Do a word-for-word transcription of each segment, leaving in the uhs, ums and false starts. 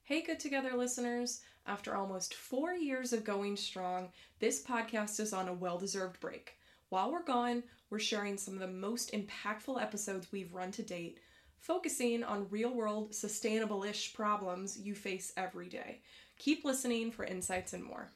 Hey, Good Together listeners. After almost four years of going strong, this podcast is on a well-deserved break. While we're gone, we're sharing some of the most impactful episodes we've run to date, focusing on real-world, sustainable-ish problems you face every day. Keep listening for insights and more.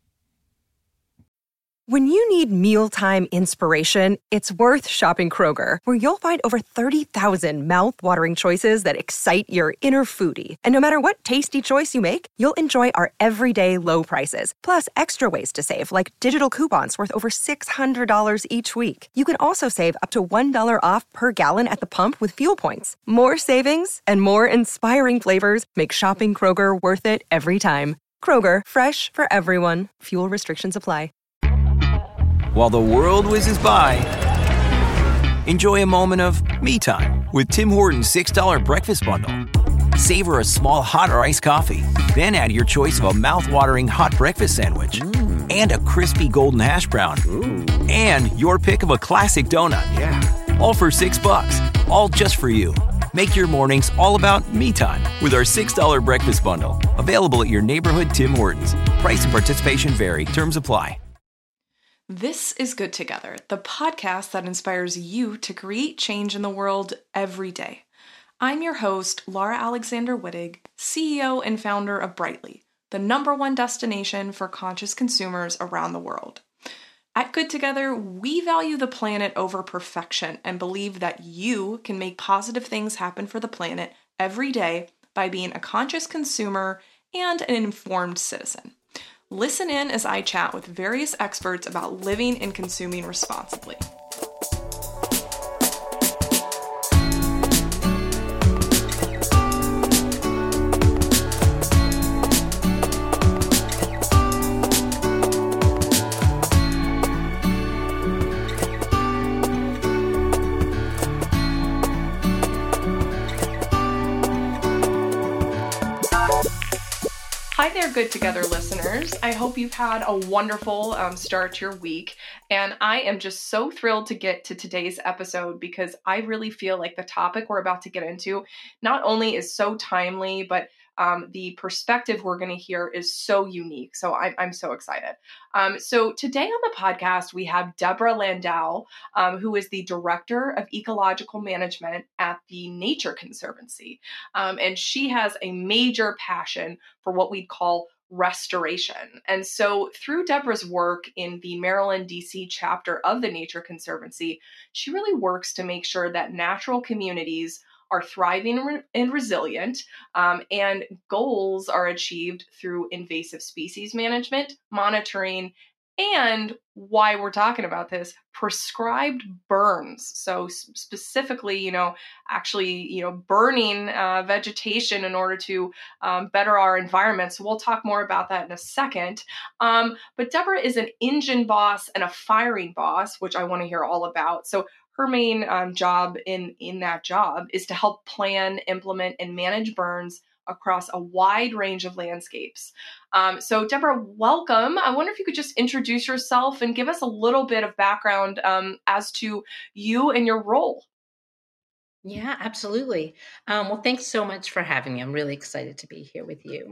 When you need mealtime inspiration, it's worth shopping Kroger, where you'll find over thirty thousand mouth-watering choices that excite your inner foodie. And no matter what tasty choice you make, you'll enjoy our everyday low prices, plus extra ways to save, like digital coupons worth over six hundred dollars each week. You can also save up to one dollar off per gallon at the pump with fuel points. More savings and more inspiring flavors make shopping Kroger worth it every time. Kroger, fresh for everyone. Fuel restrictions apply. While the world whizzes by, enjoy a moment of me time with Tim Hortons six dollar breakfast bundle. Savor a small hot or iced coffee, then add your choice of a mouth-watering hot breakfast sandwich mm. and a crispy golden hash brown. Ooh. And your pick of a classic donut. Yeah. All for six bucks, all just for you. Make your mornings all about me time with our six dollar breakfast bundle. Available at your neighborhood Tim Hortons. Price and participation vary. Terms apply. This is Good Together, the podcast that inspires you to create change in the world every day. I'm your host, Laura Alexander Wittig, C E O and founder of Brightly, the number one destination for conscious consumers around the world. At Good Together, we value the planet over perfection and believe that you can make positive things happen for the planet every day by being a conscious consumer and an informed citizen. Listen in as I chat with various experts about living and consuming responsibly. Hi there, Good Together listeners. I hope you've had a wonderful um, start to your week. And I am just so thrilled to get to today's episode because I really feel like the topic we're about to get into not only is so timely, but um, the perspective we're going to hear is so unique. So I'm, I'm so excited. Um, so today on the podcast, we have Deborah Landau, um, who is the Director of Ecological Management at the Nature Conservancy. Um, and she has a major passion for what we'd call restoration. And so through Deborah's work in the Maryland, D C chapter of the Nature Conservancy, she really works to make sure that natural communities are thriving and resilient, um, and goals are achieved through invasive species management, monitoring, and why we're talking about this, prescribed burns. So specifically, you know, actually, you know, burning uh, vegetation in order to um, better our environment. So we'll talk more about that in a second. Um, but Deborah is an engine boss and a firing boss, which I want to hear all about. So her main um, job in, in that job is to help plan, implement, and manage burns across a wide range of landscapes. Um, so Deborah, welcome. I wonder if you could just introduce yourself and give us a little bit of background um, as to you and your role. Yeah, absolutely. Um, well, thanks so much for having me. I'm really excited to be here with you.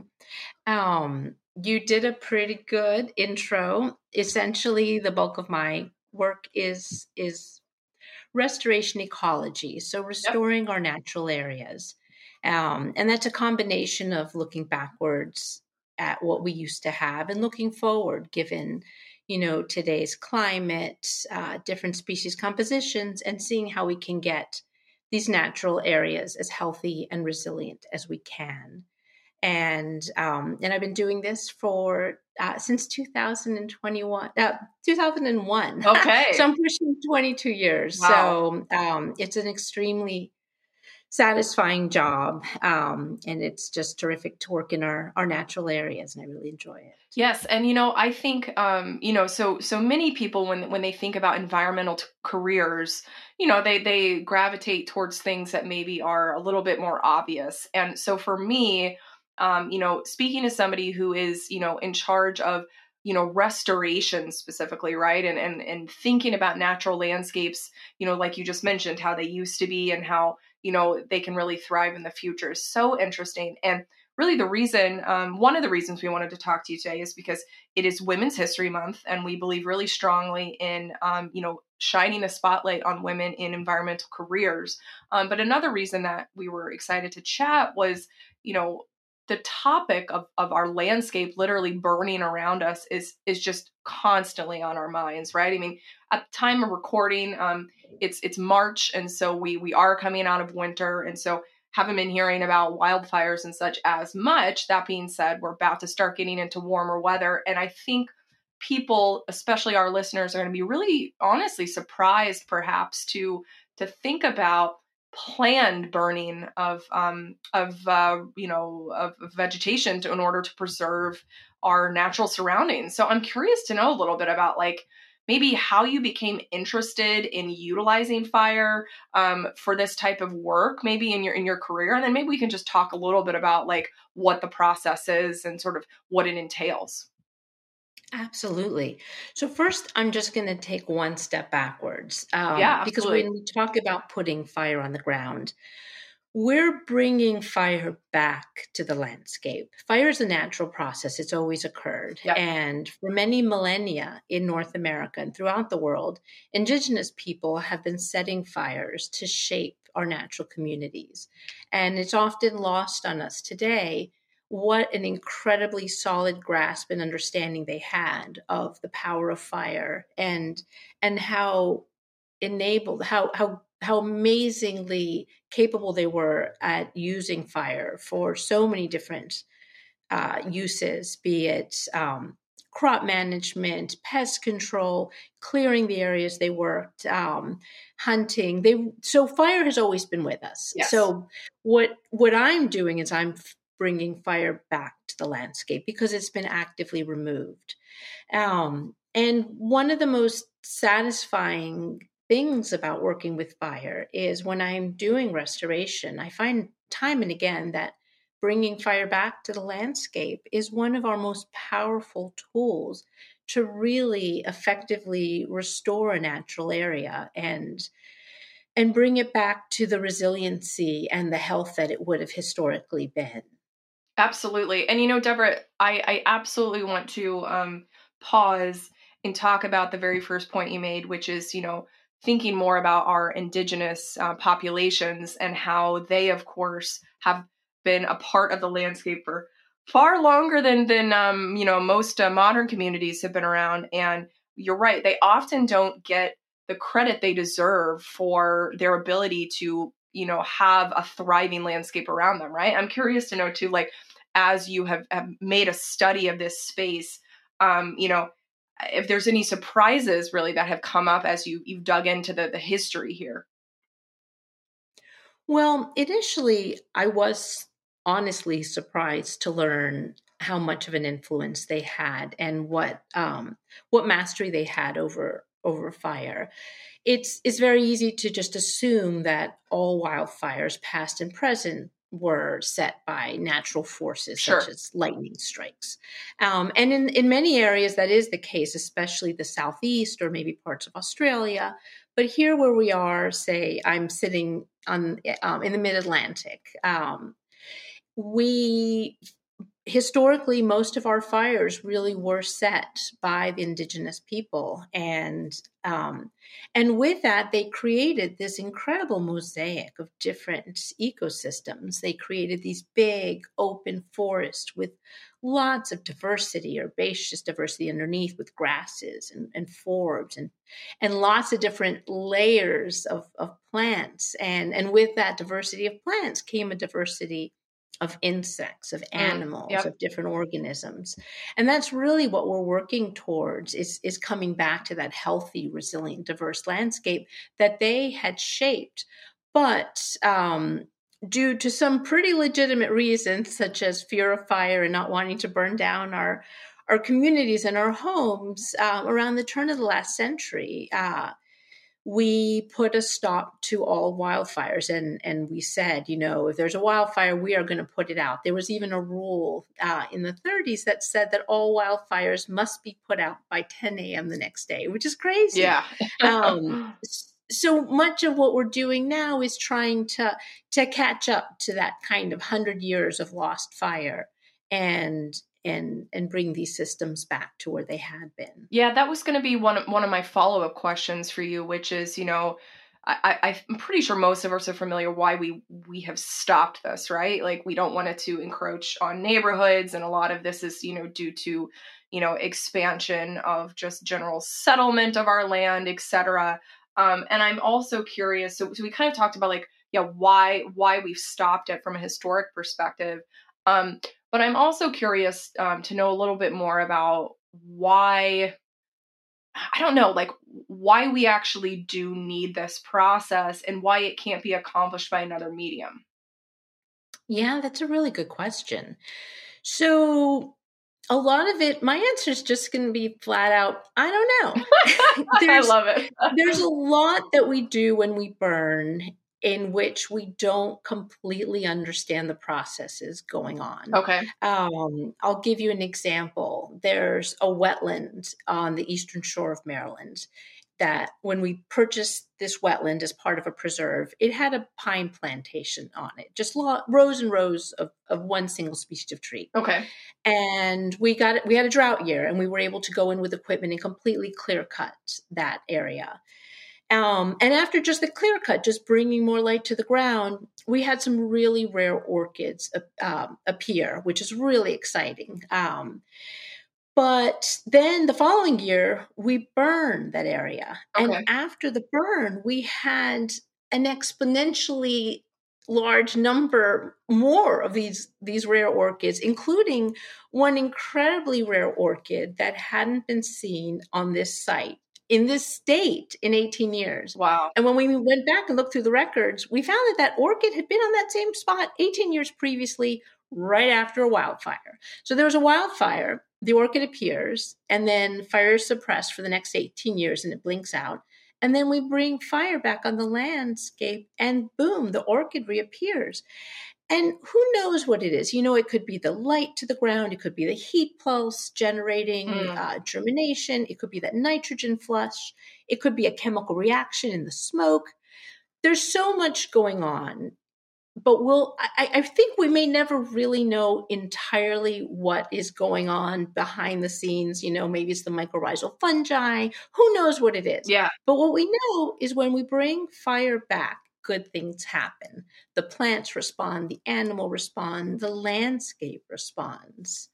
Um, you did a pretty good intro. Essentially, the bulk of my work is is restoration ecology, so restoring yep. our natural areas. Um, and that's a combination of looking backwards at what we used to have and looking forward, given, you know, today's climate, uh, different species compositions, and seeing how we can get these natural areas as healthy and resilient as we can. And um, and I've been doing this for uh, since two thousand twenty-one, uh, two thousand one. Okay. So I'm pushing twenty-two years. Wow. So um, it's an extremely satisfying job. Um, and it's just terrific to work in our, our natural areas. And I really enjoy it. Yes. And, you know, I think, um, you know, so so many people, when when they think about environmental t- careers, you know, they, they gravitate towards things that maybe are a little bit more obvious. And so for me, um, you know, speaking to somebody who is, you know, in charge of, you know, restoration specifically, right? And, and, and thinking about natural landscapes, you know, like you just mentioned, how they used to be and how, you know, they can really thrive in the future is so interesting. And really the reason, um, one of the reasons we wanted to talk to you today is because it is Women's History Month, and we believe really strongly in, um, you know, shining a spotlight on women in environmental careers. Um, but another reason that we were excited to chat was, you know, the topic of, of our landscape literally burning around us is is just constantly on our minds, right? I mean, at the time of recording, um, it's it's March, and so we we are coming out of winter, and so haven't been hearing about wildfires and such as much. That being said, we're about to start getting into warmer weather, and I think people, especially our listeners, are going to be really honestly surprised, perhaps, to to think about planned burning of um, of uh, you know of, of vegetation to, in order to preserve our natural surroundings. So I'm curious to know a little bit about like maybe how you became interested in utilizing fire um, for this type of work, maybe in your in your career, and then maybe we can just talk a little bit about like what the process is and sort of what it entails. Absolutely. So first, I'm just going to take one step backwards. Um, Yeah, because absolutely. when we talk about putting fire on the ground, we're bringing fire back to the landscape. Fire is a natural process. It's always occurred. Yep. And for many millennia in North America and throughout the world, indigenous people have been setting fires to shape our natural communities. And it's often lost on us today what an incredibly solid grasp and understanding they had of the power of fire and and how enabled, how how how amazingly capable they were at using fire for so many different uh, uses, be it um, crop management, pest control, clearing the areas they worked, um, hunting. They so fire has always been with us. Yes. So what what I'm doing is I'm bringing fire back to the landscape because it's been actively removed. Um, and one of the most satisfying things about working with fire is when I'm doing restoration, I find time and again that bringing fire back to the landscape is one of our most powerful tools to really effectively restore a natural area and and bring it back to the resiliency and the health that it would have historically been. Absolutely. And, you know, Deborah, I, I absolutely want to um, pause and talk about the very first point you made, which is, you know, thinking more about our indigenous uh, populations and how they, of course, have been a part of the landscape for far longer than, than um, you know, most uh, modern communities have been around. And you're right. They often don't get the credit they deserve for their ability to, you know, have a thriving landscape around them, right? I'm curious to know too, like, as you have, have made a study of this space, um, you know, if there's any surprises really that have come up as you, you've dug into the, the history here. Well, initially, I was honestly surprised to learn how much of an influence they had and what um, what mastery they had over over fire. It's it's very easy to just assume that all wildfires, past and present, were set by natural forces Sure. such as lightning strikes. Um, and in, in many areas, that is the case, especially the Southeast or maybe parts of Australia. But here where we are, say, I'm sitting on um, in the mid-Atlantic, um, we historically, most of our fires really were set by the indigenous people. And um, and with that, they created this incredible mosaic of different ecosystems. They created these big open forests with lots of diversity, herbaceous diversity underneath with grasses and, and forbs and, and lots of different layers of, of plants. And, and with that diversity of plants came a diversity of insects, of animals, Mm, yep. of different organisms. And that's really what we're working towards is, is coming back to that healthy, resilient, diverse landscape that they had shaped. But um, due to some pretty legitimate reasons, such as fear of fire and not wanting to burn down our, our communities and our homes um, around the turn of the last century, uh, we put a stop to all wildfires. And, and we said, you know, if there's a wildfire, we are going to put it out. There was even a rule uh, in the thirties that said that all wildfires must be put out by ten a.m. the next day, which is crazy. Yeah. um, so much of what we're doing now is trying to to catch up to that kind of hundred years of lost fire and and and bring these systems back to where they had been. Yeah, that was going to be one of, one of my follow-up questions for you, which is, you know, I, I, I'm pretty sure most of us are familiar why we we have stopped this, right? Like, we don't want it to encroach on neighborhoods, and a lot of this is, you know, due to, you know, expansion of just general settlement of our land, et cetera. Um, and I'm also curious. So, so we kind of talked about, like, yeah, why why we've stopped it from a historic perspective. Um, but I'm also curious um, to know a little bit more about why. I don't know, like, why we actually do need this process and why it can't be accomplished by another medium. Yeah, that's a really good question. So a lot of it, my answer is just going to be flat out, I don't know. I love it. There's a lot that we do when we burn in which we don't completely understand the processes going on. Okay. Um, I'll give you an example. There's a wetland on the eastern shore of Maryland that when we purchased this wetland as part of a preserve, it had a pine plantation on it, just lo- rows and rows of, of one single species of tree. Okay. And we got it, we had a drought year, and we were able to go in with equipment and completely clear cut that area. Um, and after just the clear cut, just bringing more light to the ground, we had some really rare orchids uh, appear, which is really exciting. Um, but then the following year, we burned that area. Okay. And after the burn, we had an exponentially large number more of these, these rare orchids, including one incredibly rare orchid that hadn't been seen on this site in this state in eighteen years. Wow. And when we went back and looked through the records, we found that that orchid had been on that same spot eighteen years previously, right after a wildfire. So there was a wildfire, the orchid appears, and then fire is suppressed for the next eighteen years, and it blinks out. And then we bring fire back on the landscape, and boom, the orchid reappears. And who knows what it is? You know, it could be the light to the ground. It could be the heat pulse generating mm. uh, germination. It could be that nitrogen flush. It could be a chemical reaction in the smoke. There's so much going on. But we'll, I, I think we may never really know entirely what is going on behind the scenes. You know, maybe it's the mycorrhizal fungi. Who knows what it is? Yeah. But what we know is when we bring fire back, good things happen. The plants respond, the animal respond, the landscape responds.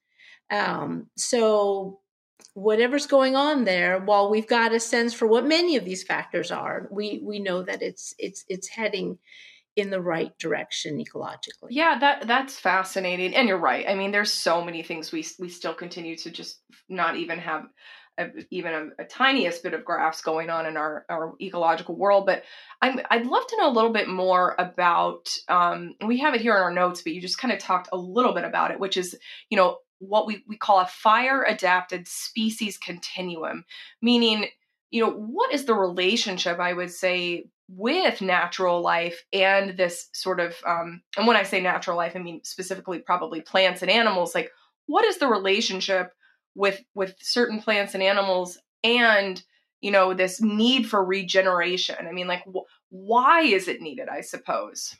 Um, so whatever's going on there, while we've got a sense for what many of these factors are, we we know that it's it's it's heading in the right direction ecologically. Yeah, that that's fascinating. And you're right. I mean, there's so many things we we still continue to just not even have a, even a, a tiniest bit of graphs going on in our, our ecological world. But I'm, I'd love to know a little bit more about, um, we have it here in our notes, but you just kind of talked a little bit about it, which is, you know, what we, we call a fire adapted species continuum, meaning, you know, what is the relationship, I would say, with natural life and this sort of, um, and when I say natural life, I mean specifically probably plants and animals. Like, what is the relationship with with certain plants and animals and, you know, this need for regeneration? I mean, like, wh- why is it needed, I suppose?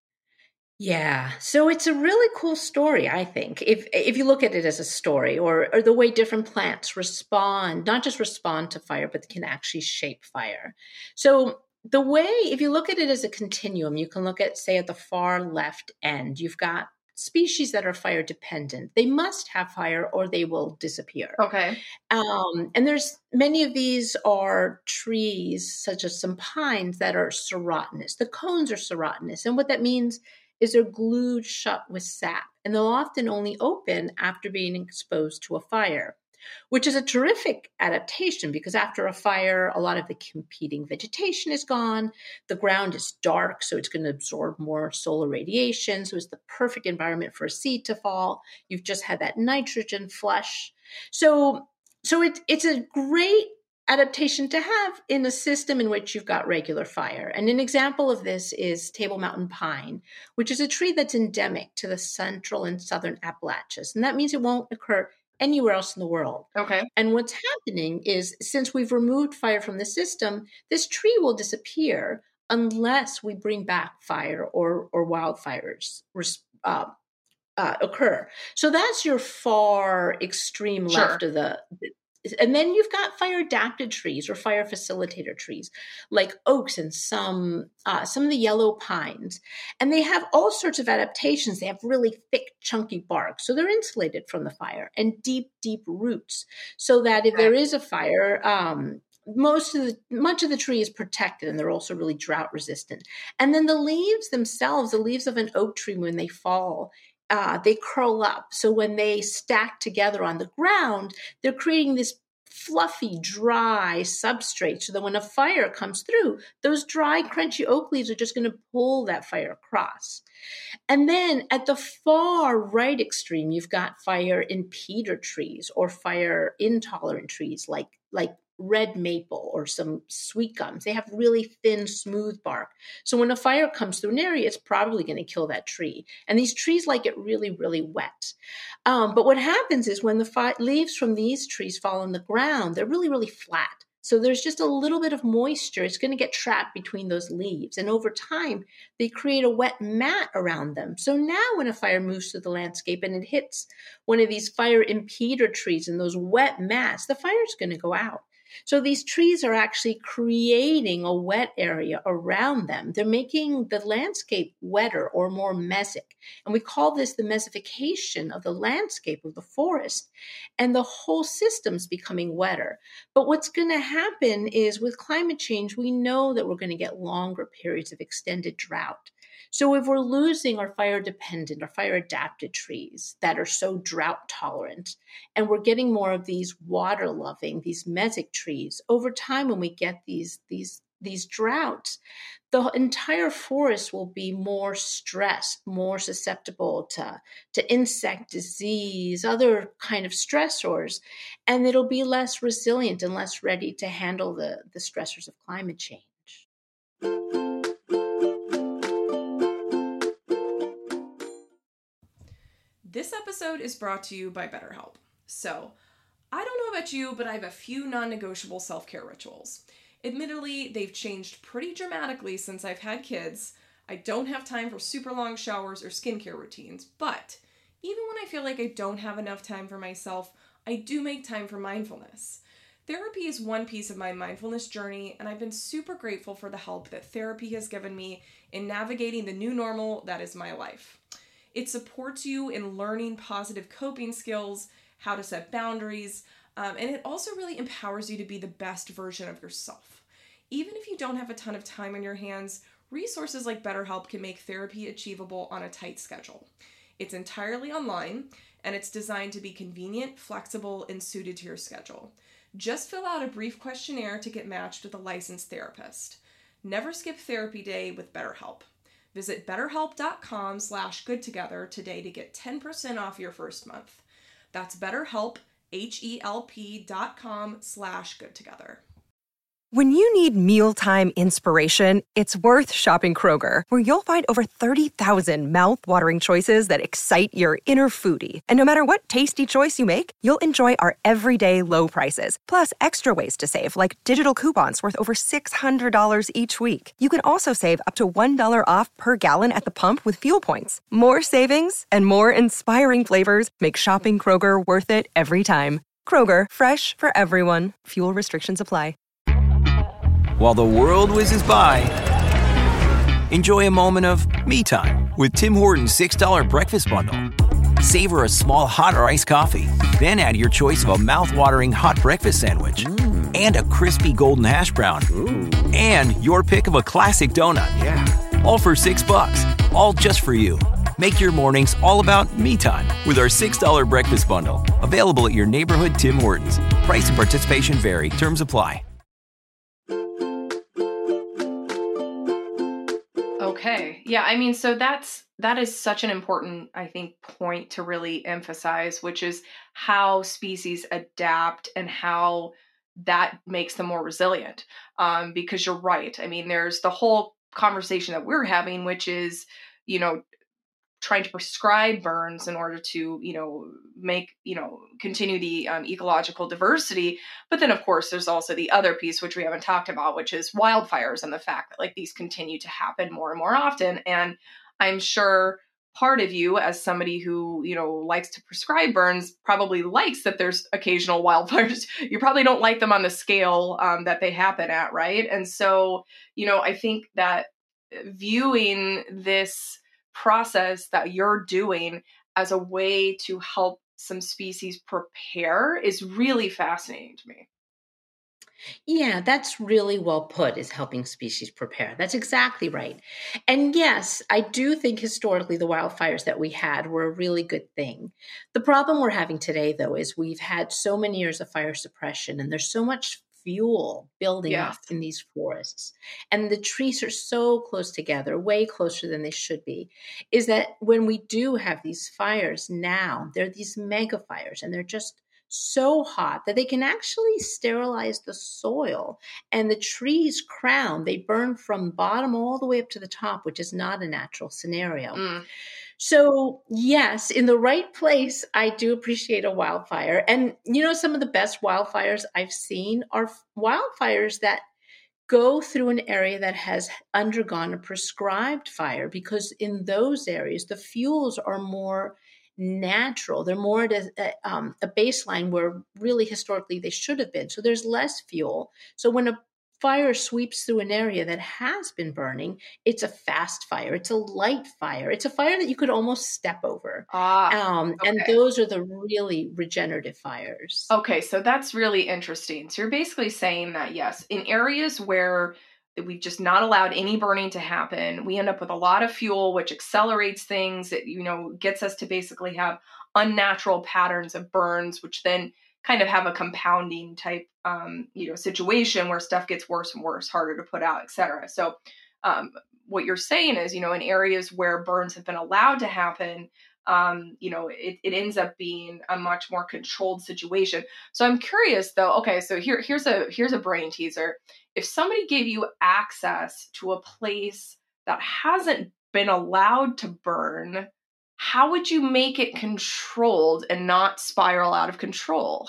Yeah. So it's a really cool story, I think, if if you look at it as a story, or, or the way different plants respond, not just respond to fire, but they can actually shape fire. So the way, if you look at it as a continuum, you can look at, say, at the far left end, you've got species that are fire dependent. They must have fire or they will disappear. Okay. Um, and there's many of these are trees, such as some pines, that are serotinous. The cones are serotinous. And what that means is they're glued shut with sap. And they'll often only open after being exposed to a fire, which is a terrific adaptation because after a fire, a lot of the competing vegetation is gone. The ground is dark, so it's going to absorb more solar radiation. So it's the perfect environment for a seed to fall. You've just had that nitrogen flush. So, so it, it's a great adaptation to have in a system in which you've got regular fire. And an example of this is Table Mountain pine, which is a tree that's endemic to the central and southern Appalachians. And that means it won't occur anywhere else in the world. Okay. And what's happening is, since we've removed fire from the system, this tree will disappear unless we bring back fire or, or wildfires uh, uh, occur. So that's your far extreme Sure. left of the, and then you've got fire adapted trees or fire facilitator trees like oaks and some uh, some of the yellow pines. And they have all sorts of adaptations. They have really thick, chunky bark. So they're insulated from the fire, and deep, deep roots, so that if there is a fire, um, most of the much of the tree is protected, and they're also really drought resistant. And then the leaves themselves, the leaves of an oak tree, when they fall, Uh, they curl up. So when they stack together on the ground, they're creating this fluffy, dry substrate, so that when a fire comes through, those dry, crunchy oak leaves are just going to pull that fire across. And then at the far right extreme, you've got fire impeder trees or fire intolerant trees like, like red maple or some sweet gums. They have really thin, smooth bark. So when a fire comes through an area, it's probably going to kill that tree. And these trees like it really, really wet. Um, but what happens is when the fi- leaves from these trees fall on the ground, they're really, really flat. So there's just a little bit of moisture. It's going to get trapped between those leaves. And over time, they create a wet mat around them. So now when a fire moves through the landscape and it hits one of these fire impeder trees and those wet mats, the fire's going to go out. So these trees are actually creating a wet area around them. They're making the landscape wetter or more mesic. And we call this the mesification of the landscape of the forest. And the whole system's becoming wetter. But what's going to happen is with climate change, we know that we're going to get longer periods of extended drought. So if we're losing our fire-dependent or fire-adapted trees that are so drought-tolerant, and we're getting more of these water-loving, these mesic trees, over time when we get these, these, these droughts, the entire forest will be more stressed, more susceptible to, to insect disease, other kind of stressors, and it'll be less resilient and less ready to handle the, the stressors of climate change. This episode is brought to you by BetterHelp. So, I don't know about you, but I have a few non-negotiable self-care rituals. Admittedly, they've changed pretty dramatically since I've had kids. I don't have time for super long showers or skincare routines, but even when I feel like I don't have enough time for myself, I do make time for mindfulness. Therapy is one piece of my mindfulness journey, and I've been super grateful for the help that therapy has given me in navigating the new normal that is my life. It supports you in learning positive coping skills, how to set boundaries, um, and it also really empowers you to be the best version of yourself. Even if you don't have a ton of time on your hands, resources like BetterHelp can make therapy achievable on a tight schedule. It's entirely online, and it's designed to be convenient, flexible, and suited to your schedule. Just fill out a brief questionnaire to get matched with a licensed therapist. Never skip therapy day with BetterHelp. Visit betterhelp.com slash goodtogether today to get ten percent off your first month. That's BetterHelp, H-E-L-P dot com slash goodtogether. When you need mealtime inspiration, it's worth shopping Kroger, where you'll find over thirty thousand mouth-watering choices that excite your inner foodie. And no matter what tasty choice you make, you'll enjoy our everyday low prices, plus extra ways to save, like digital coupons worth over six hundred dollars each week. You can also save up to one dollar off per gallon at the pump with fuel points. More savings and more inspiring flavors make shopping Kroger worth it every time. Kroger, fresh for everyone. Fuel restrictions apply. While the world whizzes by, enjoy a moment of me time with Tim Hortons six dollar breakfast bundle. Savor a small hot or iced coffee, then add your choice of a mouth-watering hot breakfast sandwich mm. and a crispy golden hash brown. Ooh. And your pick of a classic donut. Yeah. All for six bucks, all just for you. Make your mornings all about me time with our six dollar breakfast bundle. Available at your neighborhood Tim Hortons. Price and participation vary. Terms apply. Okay. Yeah, I mean, so that's that is such an important, I think, point to really emphasize, which is how species adapt and how that makes them more resilient. Um, because you're right. I mean, there's the whole conversation that we're having, which is, you know, trying to prescribe burns in order to, you know, make, you know, continue the um, ecological diversity. But then, of course, there's also the other piece, which we haven't talked about, which is wildfires and the fact that like these continue to happen more and more often. And I'm sure part of you, as somebody who, you know, likes to prescribe burns, probably likes that there's occasional wildfires. You probably don't like them on the scale um, that they happen at, right? And so, you know, I think that viewing this process that you're doing as a way to help some species prepare is really fascinating to me. Yeah, that's really well put, is helping species prepare. That's exactly right. And yes, I do think historically the wildfires that we had were a really good thing. The problem we're having today, though, is we've had so many years of fire suppression and there's so much fuel building Yes. up in these forests. And the trees are so close together, way closer than they should be, is that when we do have these fires now, they're these mega fires and they're just so hot that they can actually sterilize the soil, and the tree's crown, they burn from bottom all the way up to the top, which is not a natural scenario. Mm. So yes, in the right place, I do appreciate a wildfire. And you know, some of the best wildfires I've seen are wildfires that go through an area that has undergone a prescribed fire, because in those areas, the fuels are more natural. They're more at a, um, a baseline where really historically they should have been. So there's less fuel. So when a fire sweeps through an area that has been burning, it's a fast fire. It's a light fire. It's a fire that you could almost step over. Ah, um, okay. And those are the really regenerative fires. Okay, so that's really interesting. So you're basically saying that, yes, in areas where we've just not allowed any burning to happen, we end up with a lot of fuel, which accelerates things. It, you know, gets us to basically have unnatural patterns of burns, which then kind of have a compounding type, um, you know, situation where stuff gets worse and worse, harder to put out, et cetera. So um, what you're saying is, you know, in areas where burns have been allowed to happen, um, you know, it, it ends up being a much more controlled situation. So I'm curious though, okay, so here, here's a, here's a brain teaser. If somebody gave you access to a place that hasn't been allowed to burn, how would you make it controlled and not spiral out of control?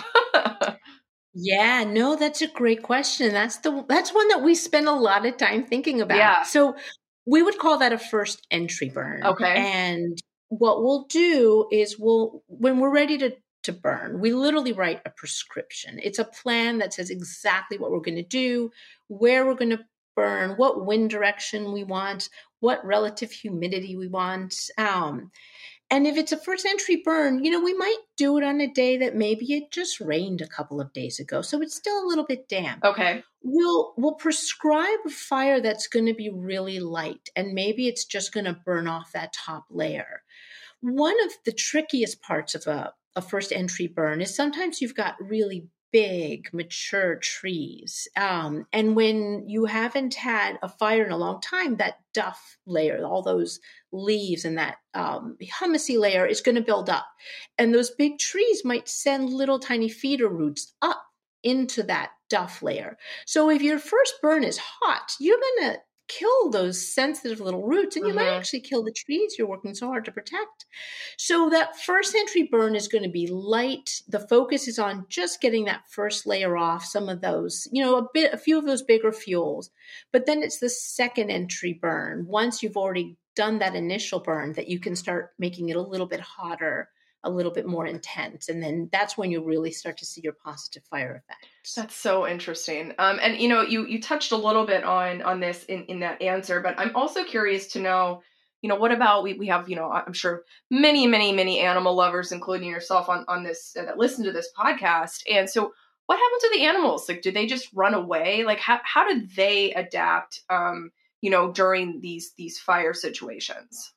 Yeah, no, that's a great question. That's the that's one that we spend a lot of time thinking about. Yeah. So we would call that a first entry burn. Okay. And what we'll do is we'll, when we're ready to to burn, we literally write a prescription. It's a plan that says exactly what we're going to do, where we're going to burn, what wind direction we want, what relative humidity we want. Um, and if it's a first entry burn, you know, we might do it on a day that maybe it just rained a couple of days ago, so it's still a little bit damp. Okay. We'll we'll prescribe a fire that's going to be really light, and maybe it's just going to burn off that top layer. One of the trickiest parts of a, a first entry burn is sometimes you've got really big, mature trees. Um, and when you haven't had a fire in a long time, that duff layer, all those leaves and that um, humusy layer is going to build up. And those big trees might send little tiny feeder roots up into that duff layer. So if your first burn is hot, you're going to kill those sensitive little roots, and you mm-hmm. might actually kill the trees you're working so hard to protect. So that first entry burn is going to be light. The focus is on just getting that first layer off, some of those, you know, a bit, a few of those bigger fuels. But then it's the second entry burn, once you've already done that initial burn, that you can start making it a little bit hotter, a little bit more intense. And then that's when you really start to see your positive fire effects. That's so interesting. Um, and, you know, you, you touched a little bit on, on this in, in that answer, but I'm also curious to know, you know, what about, we, we have, you know, I'm sure many, many, many animal lovers, including yourself on, on this, uh, that listen to this podcast. And so what happened to the animals? Like, do they just run away? Like, how, how did they adapt, um, you know, during these, these fire situations?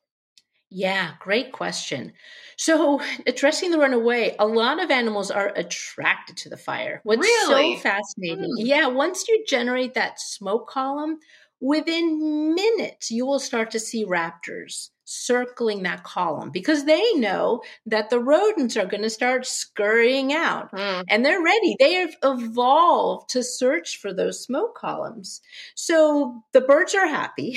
Yeah, great question. So addressing the runaway, a lot of animals are attracted to the fire. What's really? so fascinating. Mm. Yeah, once you generate that smoke column, within minutes, you will start to see raptors circling that column because they know that the rodents are going to start scurrying out mm. and they're ready. They have evolved to search for those smoke columns. So the birds are happy.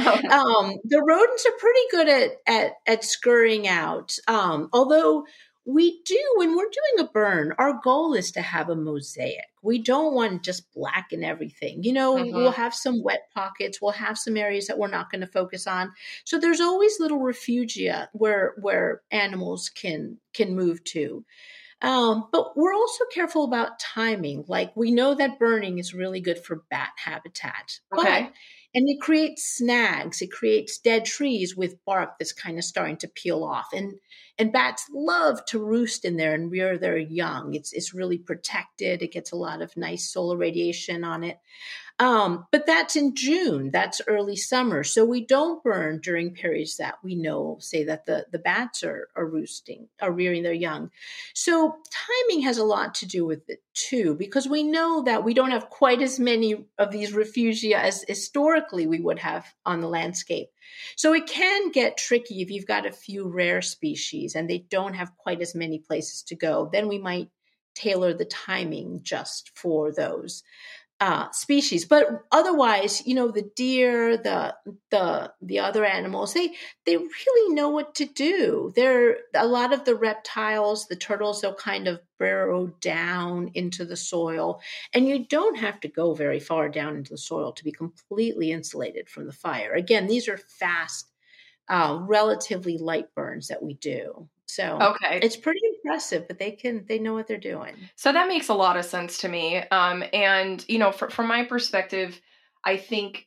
um, the rodents are pretty good at, at, at scurrying out. Um, although we do, when we're doing a burn, our goal is to have a mosaic. We don't want to just blacken everything. You know, mm-hmm. we'll have some wet pockets. We'll have some areas that we're not going to focus on. So there's always little refugia where where animals can can move to. Um, but we're also careful about timing. Like we know that burning is really good for bat habitat. Okay. But, and it creates snags. It creates dead trees with bark that's kind of starting to peel off. And and bats love to roost in there and rear their young. It's it's really protected. It gets a lot of nice solar radiation on it. Um, but that's in June. That's early summer. So we don't burn during periods that we know, say that the, the bats are, are roosting, are rearing their young. So timing has a lot to do with it too, because we know that we don't have quite as many of these refugia as historically we would have on the landscape. So it can get tricky if you've got a few rare species and they don't have quite as many places to go. Then we might tailor the timing just for those. Uh, species, but otherwise, you know, the deer, the the the other animals, they they really know what to do. They're a lot of the reptiles, the turtles, they'll kind of burrow down into the soil, and you don't have to go very far down into the soil to be completely insulated from the fire. Again, these are fast, uh, relatively light burns that we do. So okay. It's pretty impressive, but they can, they know what they're doing. So that makes a lot of sense to me. Um, and, you know, for, from my perspective, I think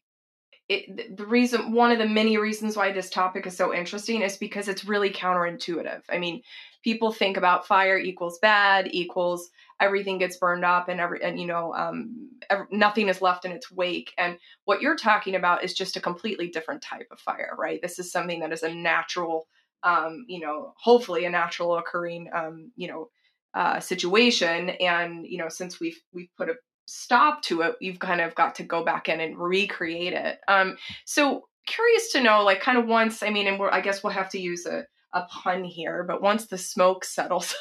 it, the reason, one of the many reasons why this topic is so interesting is because it's really counterintuitive. I mean, people think about fire equals bad, equals everything gets burned up and every, and, you know, um, every, nothing is left in its wake. And what you're talking about is just a completely different type of fire, right? This is something that is a natural Um, you know, hopefully a natural occurring, um, you know, uh, situation. And, you know, since we've, we've put a stop to it, you've kind of got to go back in and recreate it. Um, so curious to know, like kind of once, I mean, and we're, I guess we'll have to use a, a pun here, but once the smoke settles,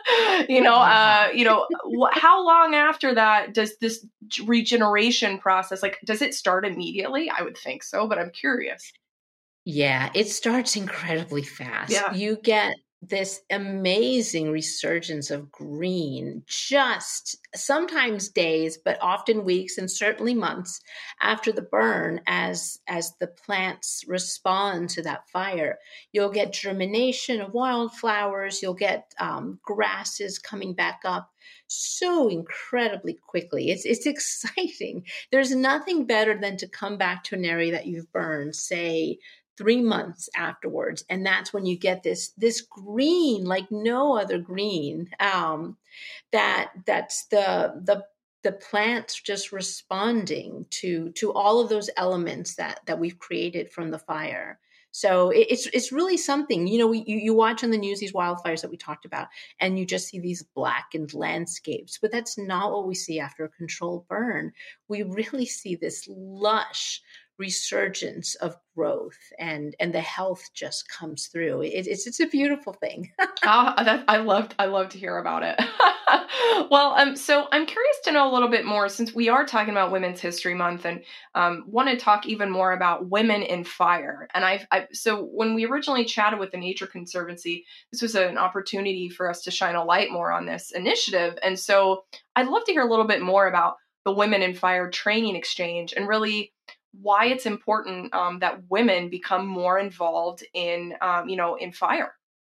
you know, uh, you know, wh- how long after that does this regeneration process, like, does it start immediately? I would think so, but I'm curious. Yeah, it starts incredibly fast. Yeah. You get this amazing resurgence of green just sometimes days, but often weeks and certainly months after the burn as as the plants respond to that fire. You'll get germination of wildflowers. You'll get um, grasses coming back up so incredibly quickly. It's it's exciting. There's nothing better than to come back to an area that you've burned, say, three months afterwards. And that's when you get this, this green, like no other green, um, that that's the, the, the plants just responding to, to all of those elements that, that we've created from the fire. So it, it's, it's really something, you know, we, you, you watch on the news, these wildfires that we talked about, and you just see these blackened landscapes, but that's not what we see after a controlled burn. We really see this lush resurgence of growth, and and the health just comes through. It, it's it's a beautiful thing. oh, that, I loved I love to hear about it. Well, um, so I'm curious to know a little bit more, since we are talking about Women's History Month, and um, want to talk even more about women in fire. And I've, I've so when we originally chatted with the Nature Conservancy, this was an opportunity for us to shine a light more on this initiative. And so I'd love to hear a little bit more about the Women in Fire Training Exchange, and really why it's important um, that women become more involved in, um, you know, in fire.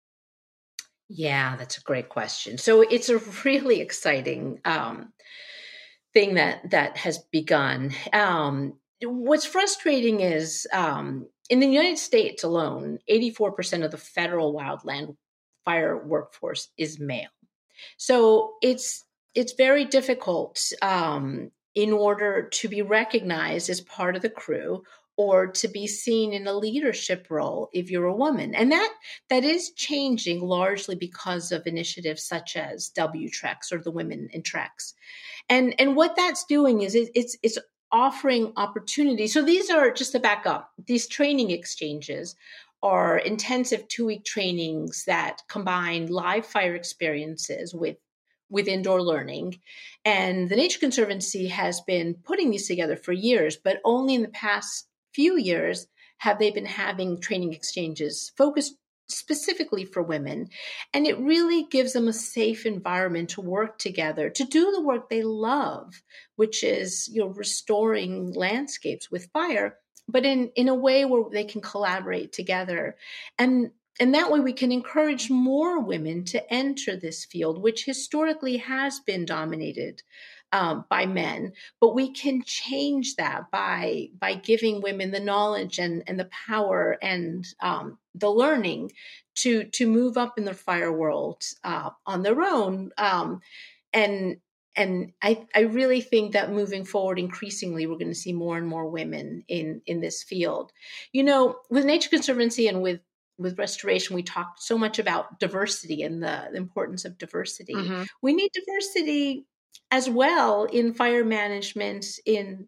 Yeah, that's a great question. So it's a really exciting um, thing that that has begun. Um, what's frustrating is um, in the United States alone, eighty-four percent of the federal wildland fire workforce is male. So it's it's very difficult um, in order to be recognized as part of the crew, or to be seen in a leadership role if you're a woman. And that that is changing largely because of initiatives such as W TREX, or the Women in TREX. And and what that's doing is it, it's it's offering opportunities. So these are, just to back up, these training exchanges are intensive two-week trainings that combine live fire experiences with with indoor learning. And the Nature Conservancy has been putting these together for years, but only in the past few years have they been having training exchanges focused specifically for women. And it really gives them a safe environment to work together, to do the work they love, which is, you know, restoring landscapes with fire, but in, in a way where they can collaborate together. And And that way we can encourage more women to enter this field, which historically has been dominated um, by men. But we can change that by by giving women the knowledge and, and the power and um, the learning to to move up in the fire world uh, on their own. Um, and and I, I really think that moving forward, increasingly, we're going to see more and more women in, in this field. You know, with Nature Conservancy and with with restoration, we talked so much about diversity and the, the importance of diversity. Mm-hmm. We need diversity as well in fire management, in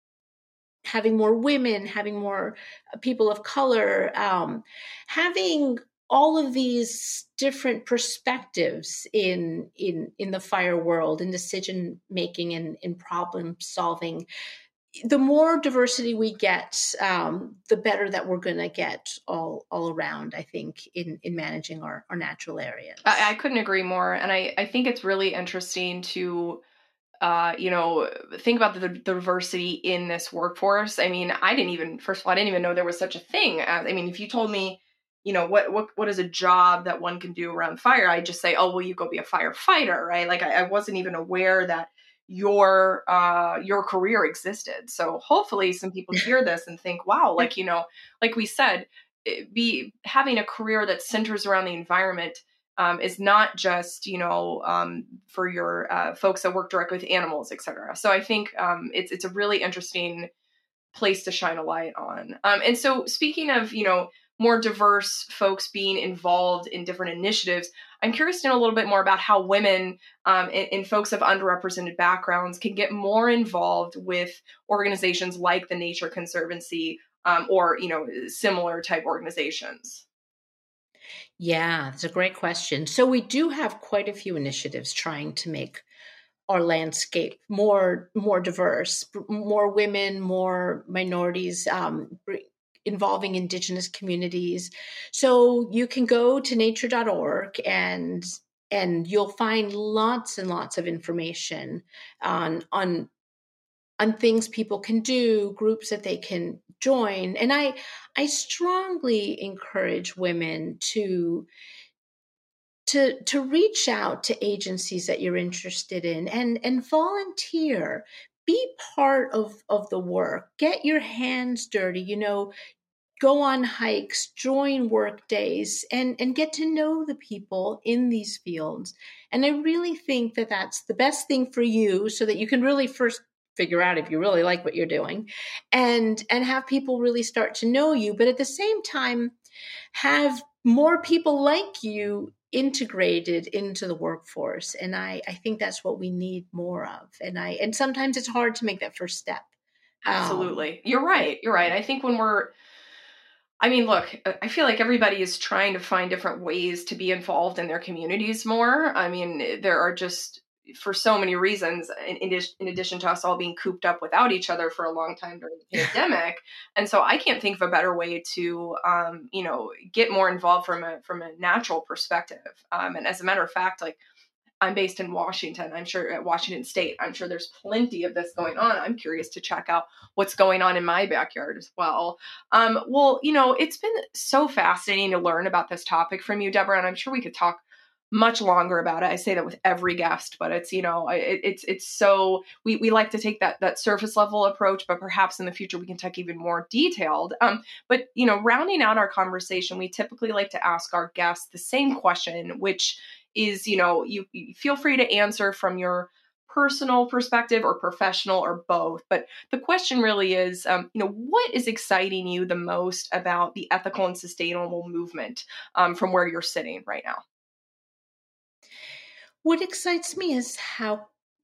having more women, having more people of color, um, having all of these different perspectives in in in the fire world, in decision making and in problem solving. The more diversity we get, um, the better that we're going to get all all around, I think, in, in managing our, our natural areas. I, I couldn't agree more. And I, I think it's really interesting to, uh, you know, think about the, the diversity in this workforce. I mean, I didn't even, first of all, I didn't even know there was such a thing. As, I mean, if you told me, you know, what, what, what is a job that one can do around fire, I'd just say, oh, well, you go be a firefighter, right? Like I, I wasn't even aware that your uh your career existed. So hopefully some people hear this and think, wow, like, you know, like we said, it be having a career that centers around the environment um, is not just, you know, um, for your uh, folks that work directly with animals, et cetera. So I think um, it's it's a really interesting place to shine a light on. Um, and so speaking of, you know, more diverse folks being involved in different initiatives, I'm curious to know a little bit more about how women um, and, and folks of underrepresented backgrounds can get more involved with organizations like the Nature Conservancy um, or, you know, similar type organizations. Yeah, that's a great question. So we do have quite a few initiatives trying to make our landscape more more diverse, more women, more minorities, um, involving Indigenous communities. So you can go to nature dot org and and you'll find lots and lots of information on on on things people can do, groups that they can join. And I I strongly encourage women to to to reach out to agencies that you're interested in and and volunteer. Be part of of the work. Get your hands dirty, you know, go on hikes, join work days, and and get to know the people in these fields. And I really think that that's the best thing for you, so that you can really first figure out if you really like what you're doing, and and have people really start to know you, but at the same time have more people like you integrated into the workforce. And I, I think that's what we need more of. And I and sometimes it's hard to make that first step. Absolutely. Um, You're right. You're right. I think when we're I mean, look, I feel like everybody is trying to find different ways to be involved in their communities more. I mean, there are just, for so many reasons, in, in addition to us all being cooped up without each other for a long time during the pandemic. And so I can't think of a better way to, um, you know, get more involved from a, from a natural perspective. Um, and as a matter of fact, like, I'm based in Washington. I'm sure at Washington State. I'm sure there's plenty of this going on. I'm curious to check out what's going on in my backyard as well. Um, well, you know, it's been so fascinating to learn about this topic from you, Deborah, and I'm sure we could talk much longer about it. I say that with every guest, but it's, you know, it, it's, it's so, we, we like to take that, that surface level approach, but perhaps in the future we can talk even more detailed. Um, but, you know, rounding out our conversation, we typically like to ask our guests the same question, which is, you know, you, you feel free to answer from your personal perspective or professional or both. But the question really is, um, you know, what is exciting you the most about the ethical and sustainable movement um, from where you're sitting right now? What excites me is how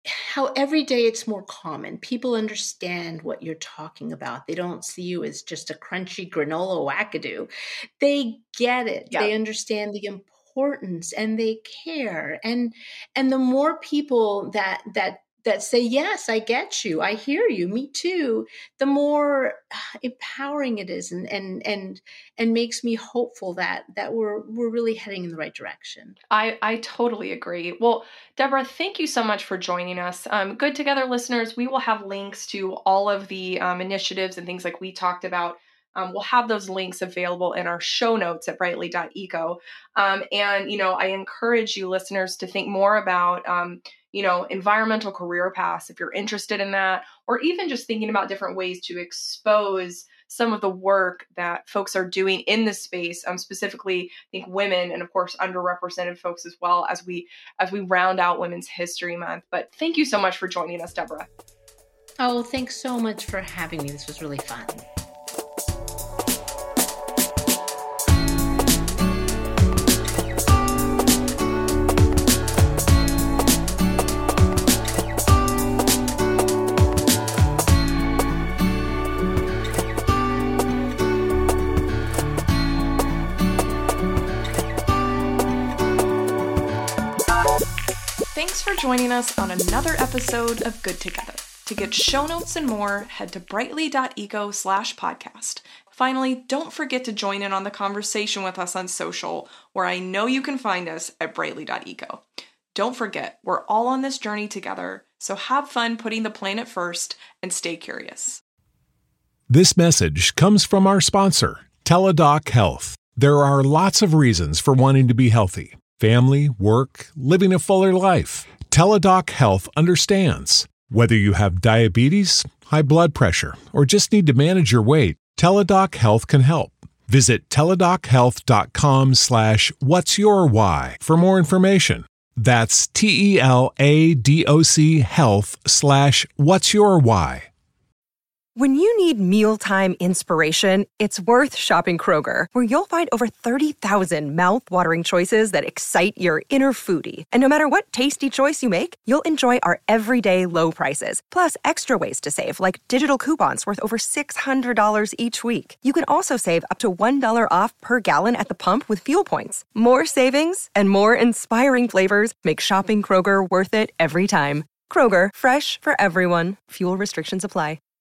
how every day it's more common. People understand what you're talking about. They don't see you as just a crunchy granola wackadoo. They get it. Yeah. They understand the importance and they care. And and the more people that that that say, yes, I get you, I hear you, me too, the more empowering it is and and and and makes me hopeful that that we're we're really heading in the right direction. I, I totally agree. Well, Deborah, thank you so much for joining us. Um, Good Together listeners, we will have links to all of the um, initiatives and things like we talked about. Um, we'll have those links available in our show notes at brightly dot eco. Um, and, you know, I encourage you listeners to think more about, um, you know, environmental career paths, if you're interested in that, or even just thinking about different ways to expose some of the work that folks are doing in this space, um, specifically, I think women and of course, underrepresented folks as well as we, as we round out Women's History Month. But thank you so much for joining us, Deborah. Oh, thanks so much for having me. This was really fun. Thanks for joining us on another episode of Good Together. To get show notes and more, head to brightly dot eco slash podcast. Finally, don't forget to join in on the conversation with us on social, where I know you can find us at brightly dot eco. Don't forget, we're all on this journey together, so have fun putting the planet first and stay curious. This message comes from our sponsor, Teladoc Health. There are lots of reasons for wanting to be healthy. Family, work, living a fuller life. Teladoc Health understands. Whether you have diabetes, high blood pressure, or just need to manage your weight, Teladoc Health can help. Visit teladochealth.com slash what's your why for more information. That's T-E-L-A-D-O-C health slash what's your why. When you need mealtime inspiration, it's worth shopping Kroger, where you'll find over thirty thousand mouth-watering choices that excite your inner foodie. And no matter what tasty choice you make, you'll enjoy our everyday low prices, plus extra ways to save, like digital coupons worth over six hundred dollars each week. You can also save up to one dollar off per gallon at the pump with fuel points. More savings and more inspiring flavors make shopping Kroger worth it every time. Kroger, fresh for everyone. Fuel restrictions apply.